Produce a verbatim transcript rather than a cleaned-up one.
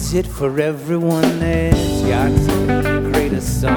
is it for everyone that's got to create a song?